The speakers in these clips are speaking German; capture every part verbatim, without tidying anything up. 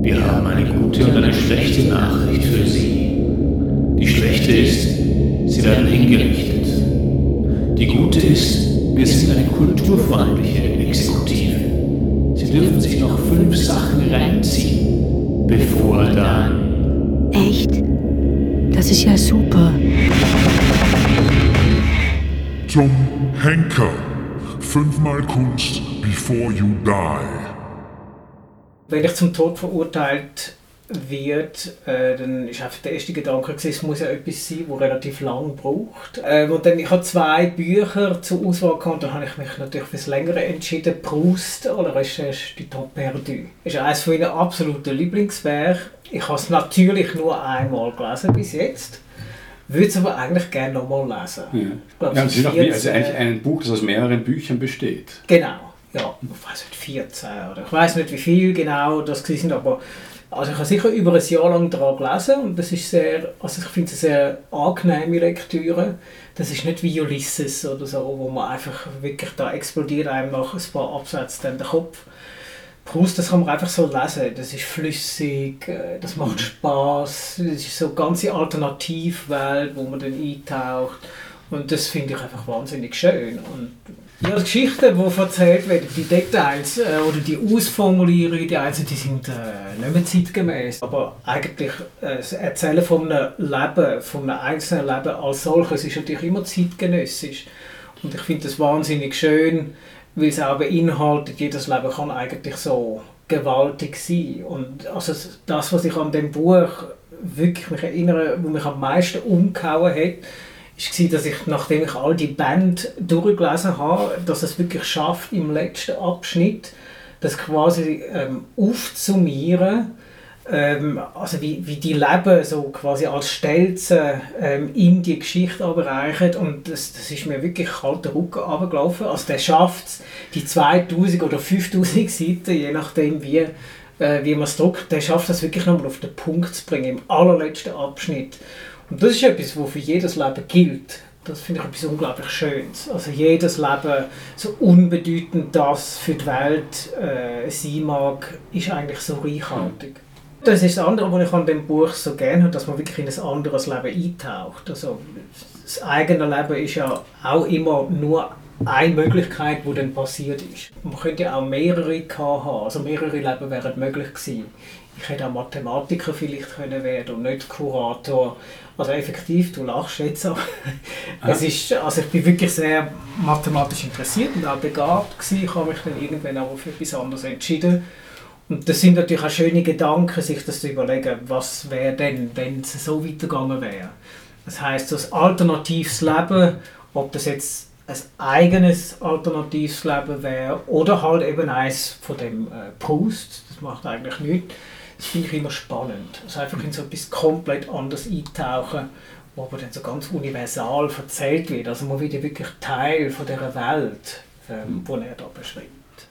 Wir haben eine gute und eine schlechte Nachricht für Sie. Die schlechte ist, Sie werden hingerichtet. Die gute ist, wir sind eine kulturfreundliche Exekutive. Sie dürfen sich noch fünf Sachen reinziehen, bevor dann... Echt? Das ist ja super. Zum Henker. Fünfmal Kunst before you die. Wenn ich zum Tod verurteilt wird, äh, dann ist einfach der erste Gedanke gewesen, es muss ja etwas sein, das relativ lang braucht. Ähm, und dann, ich habe zwei Bücher zur Auswahl gehabt und dann habe ich mich natürlich für das Längere entschieden. Proust oder Recherche du Temps perdu. Das ist eines meiner absoluten Lieblingswerke. Ich habe es natürlich nur einmal gelesen bis jetzt. Würde es aber eigentlich gerne nochmal lesen. Ja, ich glaub, ja es ist auch wie, also äh, eigentlich ein Buch, das aus mehreren Büchern besteht. Genau, ja, ich weiß nicht, vierzehn oder ich weiß nicht, wie viel genau das sind, aber also ich habe sicher über ein Jahr lang daran gelesen und das ist sehr, also ich finde es eine sehr angenehme Lektüre. Das ist nicht wie Ulysses oder so, wo man einfach wirklich, da explodiert einem nach ein paar Absätzen dann der Kopf. Proust, das kann man einfach so lesen, das ist flüssig, das macht Spaß, das ist so eine ganze Alternativwelt, wo man dann eintaucht und das finde ich einfach wahnsinnig schön. Und ja, die Geschichten, die erzählt werden, die Details äh, oder die Ausformulierungen, die Einzelnen, die sind äh, nicht mehr zeitgemäß. Aber eigentlich äh, das Erzählen von einem Leben, von einem einzelnen Leben als solches ist natürlich immer zeitgenössisch. Und ich finde das wahnsinnig schön, weil es auch beinhaltet, jedes Leben kann eigentlich so gewaltig sein. Und also das, was ich an dem Buch wirklich mich erinnere, wo mich am meisten umgehauen hat, war, dass ich, nachdem ich all die Bände durchgelesen habe, dass es wirklich schafft, im letzten Abschnitt das quasi ähm, aufzusummieren, ähm, also wie, wie die Leben so quasi als Stelzen ähm, in die Geschichte abreichen. Und das, das ist mir wirklich kalt den Rücken runtergelaufen. Also der schafft es, die zweitausend oder fünftausend Seiten, je nachdem wie, äh, wie man es druckt, der schafft es wirklich nochmal auf den Punkt zu bringen, im allerletzten Abschnitt. Und das ist etwas, was für jedes Leben gilt. Das finde ich etwas unglaublich Schönes. Also jedes Leben, so unbedeutend das für die Welt äh, sein mag, ist eigentlich so reichhaltig. Das ist das andere, was ich an dem Buch so gerne habe, dass man wirklich in ein anderes Leben eintaucht. Also das eigene Leben ist ja auch immer nur eine Möglichkeit, die dann passiert ist. Man könnte ja auch mehrere haben, also mehrere Leben wären möglich gewesen. Ich hätte auch Mathematiker vielleicht können werden und nicht Kurator. Also effektiv, du lachst jetzt, aber es ist, also ich bin wirklich sehr mathematisch interessiert und auch begabt gewesen. Ich habe mich dann irgendwann auch für etwas anderes entschieden. Und das sind natürlich auch schöne Gedanken, sich das zu überlegen, was wäre denn, wenn es so weitergegangen wäre. Das heisst, das alternatives Leben, ob das jetzt ein eigenes alternatives Leben wäre oder halt eben eins von dem äh, Proust, das macht eigentlich nichts. Das finde ich immer spannend. Also einfach in so etwas komplett anderes eintauchen, wo aber dann so ganz universal erzählt wird. Also man wird ja wirklich Teil von dieser Welt, ähm, die er da beschreibt.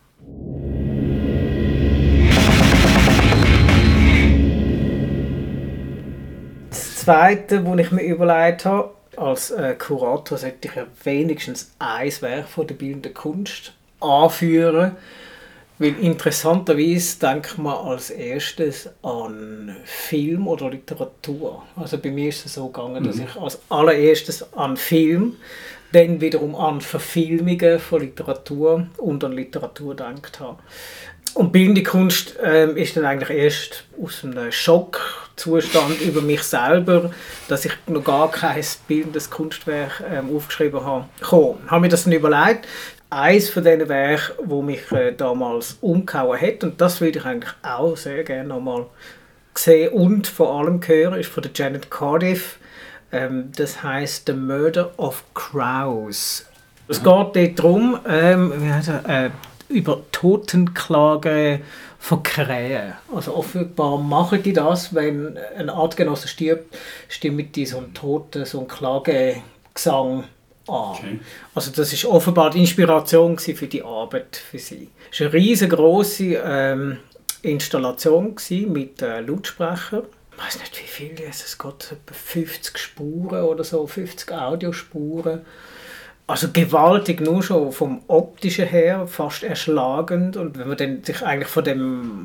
Das Zweite, was ich mir überlegt habe, als äh, Kurator sollte ich ja wenigstens ein Werk von der bildenden Kunst anführen. Weil interessanterweise denkt man als erstes an Film oder Literatur. Also bei mir ist es so gegangen, dass ich als allererstes an Film, dann wiederum an Verfilmungen von Literatur und an Literatur gedacht habe. Und bildende Kunst ähm, ist dann eigentlich erst aus einem Schockzustand über mich selber, dass ich noch gar kein bildendes Kunstwerk ähm, aufgeschrieben habe, gekommen. Ich habe mir das dann überlegt. Eines von diesen Werken, das mich äh, damals umgehauen hat, und das würde ich eigentlich auch sehr gerne nochmal sehen und vor allem hören, ist von der Janet Cardiff. Ähm, das heisst «The Murder of Crows». Es geht dort darum, ähm, äh, über Totenklage von Krähen. Also offenbar machen die das, wenn ein Artgenosse stirbt, stimmt die so einen Toten, so einen Klagegesang an. Okay. Also das ist offenbar die Inspiration für die Arbeit für sie. Es war eine riesengroße ähm, Installation mit äh, Lautsprechern. Ich weiß nicht, wie viele es geht, etwa fünfzig Spuren oder so, fünfzig Audiospuren. Also gewaltig, nur schon vom Optischen her, fast erschlagend. Und wenn man dann sich eigentlich von dem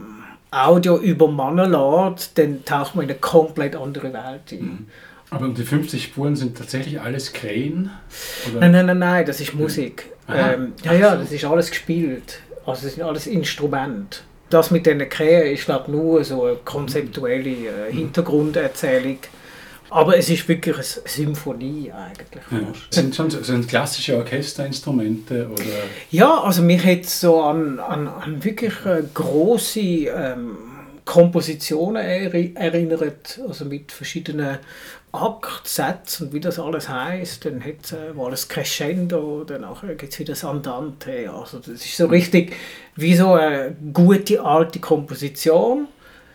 Audio übermannen lässt, dann taucht man in eine komplett andere Welt ein. Mhm. Aber die fünfzig Spuren sind tatsächlich alles Krähen? Oder? Nein, nein, nein, nein, das ist Musik. Aha. Ähm, ja, ja, das ist alles gespielt. Also das sind alles Instrumente. Das mit den Krähen ist, glaube ich, nur so eine konzeptuelle äh, Hintergrunderzählung. Aber es ist wirklich eine Symphonie eigentlich. Ja. Sind schon sind klassische Orchesterinstrumente oder? Ja, also mich hat so an, an, an wirklich äh, grosse ähm, Kompositionen eri- erinnert, also mit verschiedenen Aktsätzen und wie das alles heisst. Dann hat es äh, mal ein Crescendo, danach gibt es wieder das Andante. Also das ist so richtig wie so eine gute alte Komposition.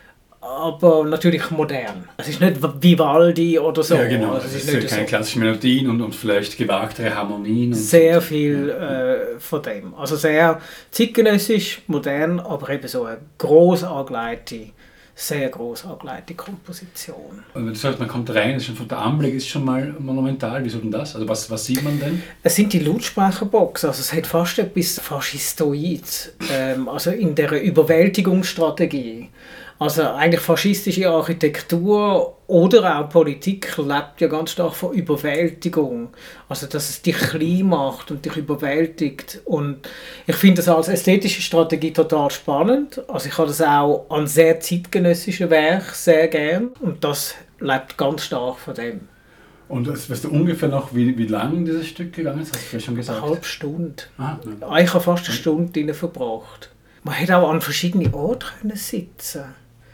Aber natürlich modern. Es ist nicht Vivaldi oder so. Ja, genau. Also es es ist ist nicht keine so. klassischen Melodien und, und vielleicht gewagtere Harmonien. Und Sehr viel äh, von dem. Also sehr zeitgenössisch, modern, aber eben so eine gross angelegte, sehr gross angelegte Komposition. Und wenn du sagst, man kommt rein, ist schon von der Anblick ist schon mal monumental. Wieso denn das? Also was, was sieht man denn? Es sind die Lautsprecherboxen, also es hat fast etwas Faschistoides, ähm, also in der Überwältigungsstrategie. Also eigentlich faschistische Architektur oder auch Politik lebt ja ganz stark von Überwältigung. Also dass es dich klein macht und dich überwältigt. Und ich finde das als ästhetische Strategie total spannend. Also ich habe das auch an sehr zeitgenössischen Werken sehr gern. Und das lebt ganz stark von dem. Und weißt du ungefähr noch, wie, wie lang dieses Stück gegangen ist? Hast du vielleicht schon gesagt? Eine halbe Stunde. Ah, ja. Ich habe fast eine Stunde drin verbracht. Man hätte auch an verschiedenen Orten können sitzen.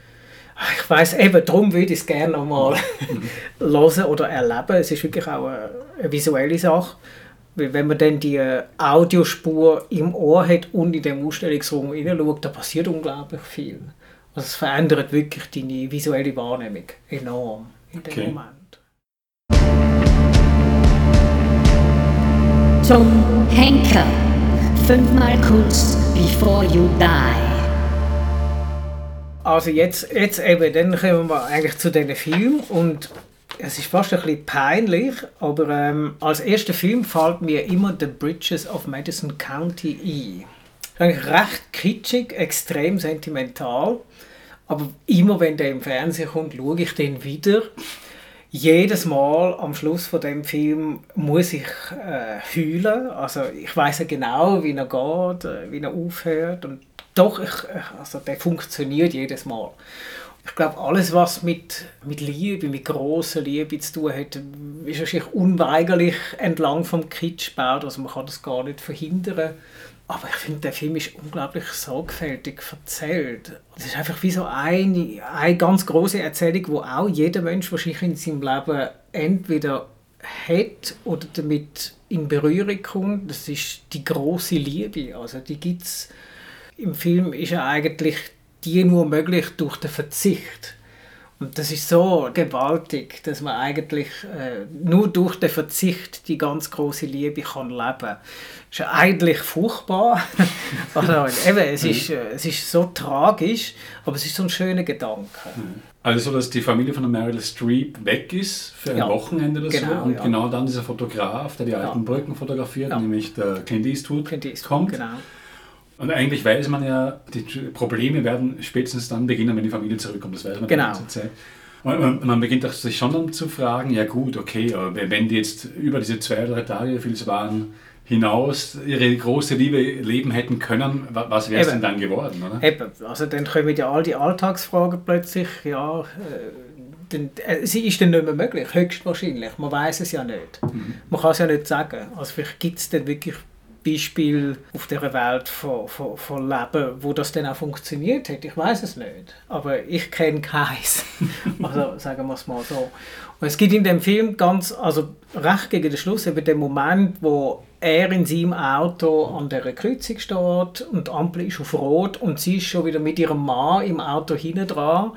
Ich weiss eben, darum würde ich es gerne noch mal hören oder erleben. Es ist wirklich auch eine, eine visuelle Sache. Weil wenn man dann die Audiospur im Ohr hat und in den Ausstellungsraum hineinschaut, da passiert unglaublich viel. Also es verändert wirklich deine visuelle Wahrnehmung enorm in dem Okay. Moment. Tom Henker. Fünfmal Kunst before you die. Also jetzt, jetzt eben, dann kommen wir eigentlich zu diesen Filmen und es ist fast ein bisschen peinlich, aber ähm, als erster Film fällt mir immer The Bridges of Madison County ein. Eigentlich recht kitschig, extrem sentimental, aber immer wenn der im Fernsehen kommt, schaue ich den wieder. Jedes Mal am Schluss von dem Film muss ich äh, heulen. Also ich weiß ja genau, wie er geht, äh, wie er aufhört. Und doch, ich, also der funktioniert jedes Mal. Ich glaube, alles, was mit, mit Liebe, mit grosser Liebe zu tun hat, ist wahrscheinlich unweigerlich entlang vom Kitsch gebaut. Also man kann das gar nicht verhindern. Aber ich finde, der Film ist unglaublich sorgfältig erzählt. Es ist einfach wie so eine, eine ganz große Erzählung, die auch jeder Mensch wahrscheinlich in seinem Leben entweder hat oder damit in Berührung kommt. Das ist die große Liebe. Also die gibt's im Film ist ja eigentlich die nur möglich durch den Verzicht. Und das ist so gewaltig, dass man eigentlich äh, nur durch den Verzicht die ganz große Liebe kann leben kann. Das ist ja eigentlich furchtbar. Also, eben, es, ist, äh, es ist so tragisch, aber es ist so ein schöner Gedanke. Also so, dass die Familie von der Meryl Streep weg ist für ein Ja. Wochenende oder Genau, so und ja. genau dann dieser Fotograf, der die alten Ja. Brücken fotografiert, Ja. nämlich der Clint Eastwood, Clint Eastwood, kommt. genau. Und eigentlich weiß man ja, die Probleme werden spätestens dann beginnen, wenn die Familie zurückkommt. Das weiß man Genau. die ganze Zeit. Und man, man beginnt auch sich schon dann zu fragen, ja gut, okay, aber wenn die jetzt über diese zwei, drei Tage, wie viel es waren, hinaus ihre große Liebe leben hätten können, wa- was wäre es Eben. denn dann geworden, oder? Eben, also dann kommen ja all die Alltagsfragen plötzlich, ja, äh, dann, äh, sie ist dann nicht mehr möglich, höchstwahrscheinlich, man weiß es ja nicht. Mhm. Man kann es ja nicht sagen, also vielleicht gibt es dann wirklich Beispiele auf dieser Welt von, von, von Leben, wo das dann auch funktioniert hat, ich weiß es nicht, aber ich kenne keins, also sagen wir es mal so. Und es gibt in dem Film ganz, also recht gegen den Schluss, eben den Moment, wo er in seinem Auto an der Kreuzung steht und die Ampel ist auf Rot und sie ist schon wieder mit ihrem Mann im Auto hinten dran.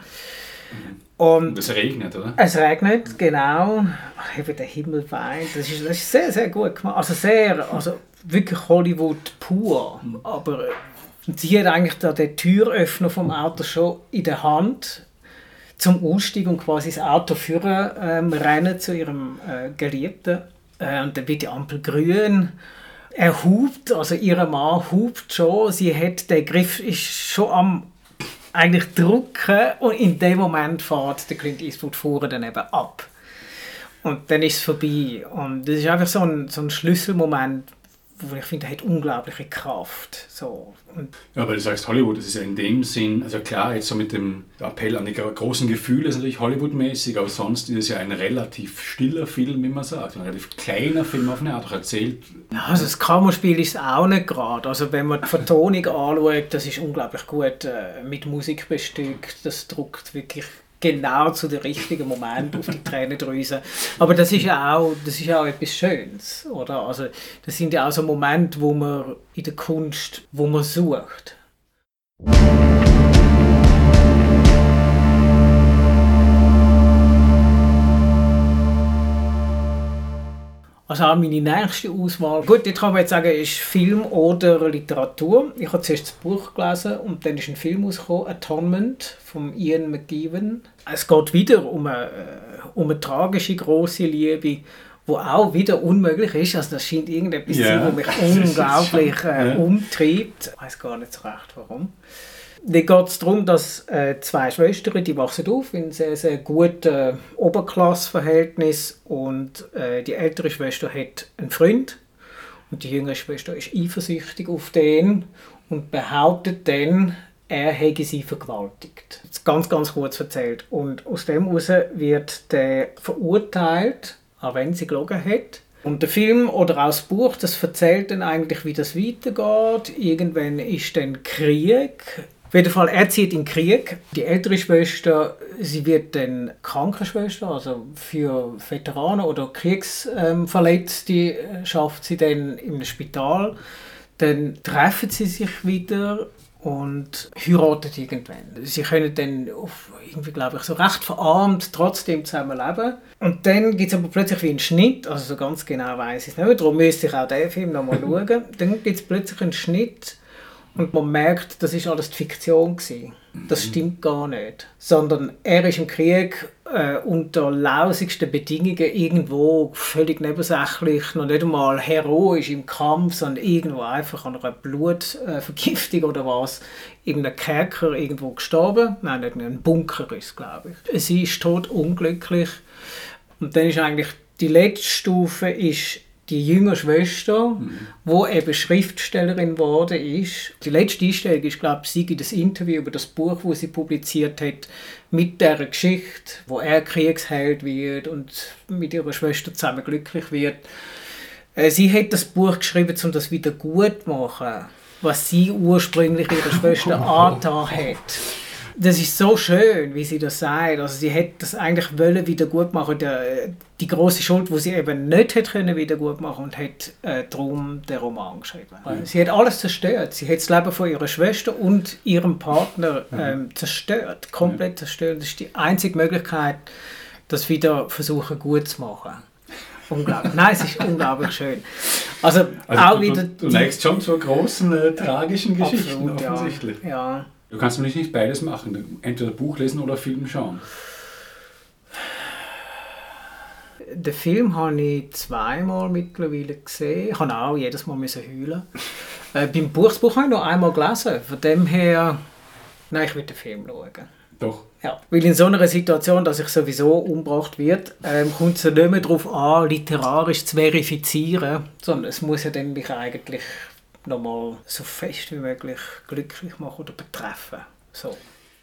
Und Und es regnet, oder? es regnet, genau. Ach, eben der Himmel weint. Das ist, das ist sehr, sehr gut gemacht. Also sehr, also wirklich Hollywood pur. Aber äh, sie hat eigentlich da den Türöffner vom Auto schon in der Hand zum Ausstieg und quasi das Auto führen ähm, rennen zu ihrem äh, Geliebten. Äh, und dann wird die Ampel grün. Er hupt, also ihr Mann hupt schon. Sie hat, der Griff ist schon am eigentlich drücken und in dem Moment fährt der Clint Eastwood vorne dann eben ab. Und dann ist es vorbei. Und das ist einfach so ein, so ein Schlüsselmoment, wo ich finde, der hat unglaubliche Kraft. So. Und ja, weil du sagst Hollywood, das ist ja in dem Sinn, also klar, jetzt so mit dem Appell an die großen Gefühle ist natürlich Hollywood-mäßig, aber sonst ist es ja ein relativ stiller Film, wie man sagt. Ein relativ kleiner Film auf eine Art, auch erzählt. Ja, also das Kammerspiel ist es auch nicht gerade. Also wenn man die Vertonung anschaut, das ist unglaublich gut äh, mit Musik bestückt. Das drückt wirklich genau zu dem richtigen Moment auf die Tränendrüse. Aber das ist ja auch, das ist ja auch etwas Schönes, oder? Also das sind ja auch so Momente, wo man in der Kunst, wo man sucht. Also auch meine nächste Auswahl. Gut, jetzt kann man jetzt sagen, ist Film oder Literatur. Ich habe zuerst das Buch gelesen und dann ist ein Film rausgekommen, Atonement von Ian McEwan. Es geht wieder um eine, um eine tragische, grosse Liebe, die auch wieder unmöglich ist. Also das scheint irgendetwas zu yeah. sein, was mich unglaublich äh, umtreibt. Ich weiß gar nicht so recht, warum. Dann geht es darum, dass äh, zwei Schwestern, die wachsen auf in einem sehr, sehr guten äh, Oberklassverhältnis und äh, die ältere Schwester hat einen Freund und die jüngere Schwester ist eifersüchtig auf den und behauptet dann, er hätte sie vergewaltigt. Das ist ganz, ganz kurz erzählt. Und aus dem heraus wird der verurteilt, auch wenn sie gelogen hat. Und der Film oder auch das Buch, das erzählt dann eigentlich, wie das weitergeht. Irgendwann ist dann Krieg. Auf jeden Fall, er zieht in den Krieg. Die ältere Schwester, sie wird dann Krankenschwester, also für Veteranen oder Kriegsverletzte ähm, schafft sie dann im Spital. Dann treffen sie sich wieder und heiraten irgendwann. Sie können dann auf, irgendwie, glaube ich, so recht verarmt trotzdem zusammenleben. Und dann gibt es aber plötzlich wie einen Schnitt, also so ganz genau weiss ich es nicht, darum müsste ich auch diesen Film nochmal schauen. Dann gibt es plötzlich einen Schnitt und man merkt, das war alles die Fiktion gewesen. Das stimmt gar nicht. Sondern er ist im Krieg äh, unter lausigsten Bedingungen irgendwo völlig nebensächlich, noch nicht einmal heroisch im Kampf, sondern irgendwo einfach an einer Blutvergiftung äh, oder was, in einem Kerker irgendwo gestorben. Nein, nicht in einem Bunker ist, glaube ich. Sie ist tot unglücklich. Und dann ist eigentlich die letzte Stufe ist die jüngere Schwester, mhm. wo eben Schriftstellerin geworden ist. Die letzte Einstellung ist, glaube ich, sie gibt das Interview über das Buch, das sie publiziert hat, mit dieser Geschichte, wo er Kriegsheld wird und mit ihrer Schwester zusammen glücklich wird. Sie hat das Buch geschrieben, um das wieder gut zu machen, was sie ursprünglich ihrer Schwester angetan hat. Das ist so schön, wie sie das sagt. Also sie hätte das eigentlich wollen wieder gut machen. Die, die große Schuld, die sie eben nicht hätte können wieder gut machen und hat äh, darum den Roman geschrieben. Mhm. Sie hat alles zerstört. Sie hat das Leben von ihrer Schwester und ihrem Partner ähm, zerstört, komplett zerstört. Das ist die einzige Möglichkeit, das wieder versuchen gut zu machen. Unglaublich. Nein, es ist unglaublich schön. Also, also auch du, wieder du, du neigst schon zu großen äh, tragischen Geschichten, absolut, offensichtlich. Ja. Ja. Du kannst nämlich nicht beides machen, entweder Buch lesen oder Film schauen. Den Film habe ich zweimal mittlerweile gesehen. Ich habe auch jedes Mal heulen. äh, beim Buch, das Buch habe ich noch einmal gelesen. Von dem her, nein, ich will den Film schauen. Doch. Ja, weil in so einer Situation, dass ich sowieso umgebracht wird, ähm, kommt es ja nicht mehr darauf an, literarisch zu verifizieren, sondern es muss ja dann mich eigentlich nochmal so fest wie möglich glücklich machen oder betreffen. So.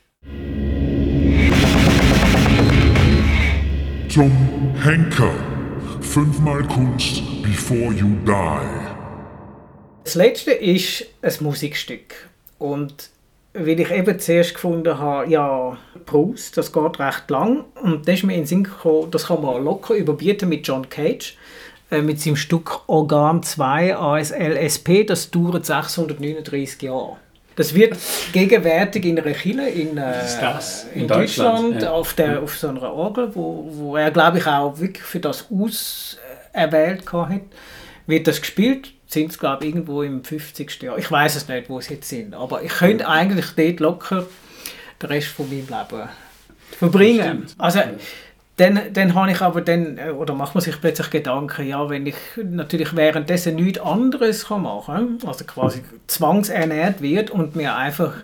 Tom Henker. Fünfmal Kunst before you die. Das letzte ist ein Musikstück. Und weil ich eben zuerst gefunden habe, ja, Proust, das geht recht lang. Und dann ist mir in den Sinn gekommen, das kann man locker überbieten mit John Cage. Mit seinem Stück Organ zwei A S L S P, das dauert sechshundertneununddreißig Jahre. Das wird gegenwärtig in einer Kirche in, äh, in, in Deutschland, Deutschland ja. auf, der, auf so einer Orgel, wo, wo er, glaube ich, auch wirklich für das auserwählt hat, wird das gespielt. Sind es, glaube ich, irgendwo im fünfzigsten Jahr. Ich weiß es nicht, wo sie jetzt sind, aber ich könnte eigentlich dort locker den Rest von meinem Leben verbringen. Also, Dann, dann habe ich aber dann, oder macht man sich plötzlich Gedanken, ja, wenn ich natürlich währenddessen nichts anderes machen kann, also quasi zwangsernährt wird und mir einfach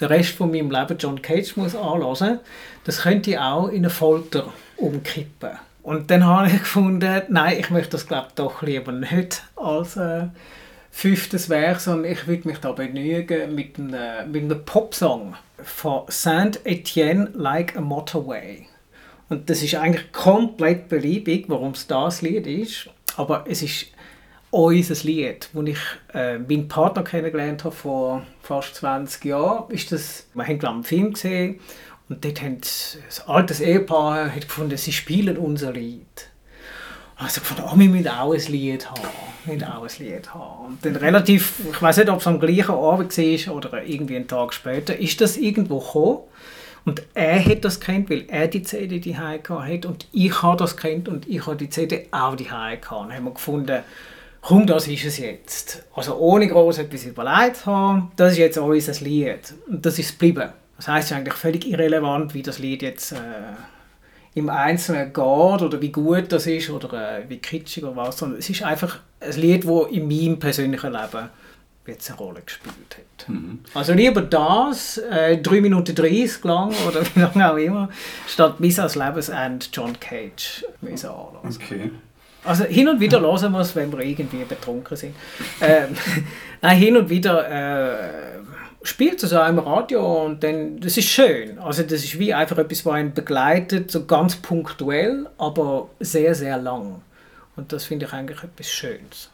den Rest von meinem Leben John Cage muss anhören, das könnte ich auch in eine Folter umkippen. Und dann habe ich gefunden, nein, ich möchte das glaube ich doch lieber nicht als äh, fünftes Werk, sondern ich würde mich da begnügen mit einem, mit einem Popsong von Saint-Etienne, Like a Motorway. Und das ist eigentlich komplett beliebig, warum es das Lied ist, aber es ist unser Lied, das ich äh, meinen Partner kennengelernt habe vor fast zwanzig Jahren. Ist das, wir haben glaube ich einen Film gesehen und dort haben ein altes Ehepaar hat gefunden, sie spielen unser Lied. Also gefunden, oh, wir müssen auch ein Lied haben. Wir müssen auch ein Lied haben. Und dann relativ, ich weiß nicht, ob es am gleichen Abend war oder irgendwie einen Tag später, ist das irgendwo gekommen. Und er hat das kennt, weil er die C D die hat und ich habe das kennt und ich habe die C D auch die gehabt. Und haben wir gefunden, komm, das ist es jetzt. Also ohne groß etwas überlegt zu haben, das ist jetzt unser Lied. Und das ist es geblieben. Das heisst, es ist eigentlich völlig irrelevant, wie das Lied jetzt äh, im Einzelnen geht oder wie gut das ist oder äh, wie kitschig oder was. Sondern es ist einfach ein Lied, das in meinem persönlichen Leben jetzt eine Rolle gespielt hat. Mhm. Also lieber das, äh, drei Minuten dreißig lang oder wie lange auch immer, statt bis ans Lebensende John Cage müssen anlassen. Okay. Also hin und wieder hören wir es, wenn wir irgendwie betrunken sind. Ähm, nein, hin und wieder äh, spielt es auch im Radio und dann, das ist schön. Also das ist wie einfach etwas, was einen begleitet, so ganz punktuell, aber sehr, sehr lang. Und das finde ich eigentlich etwas Schönes.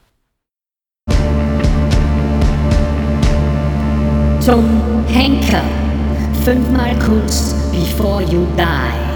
Tom Henker. Fünfmal Kunst before you die.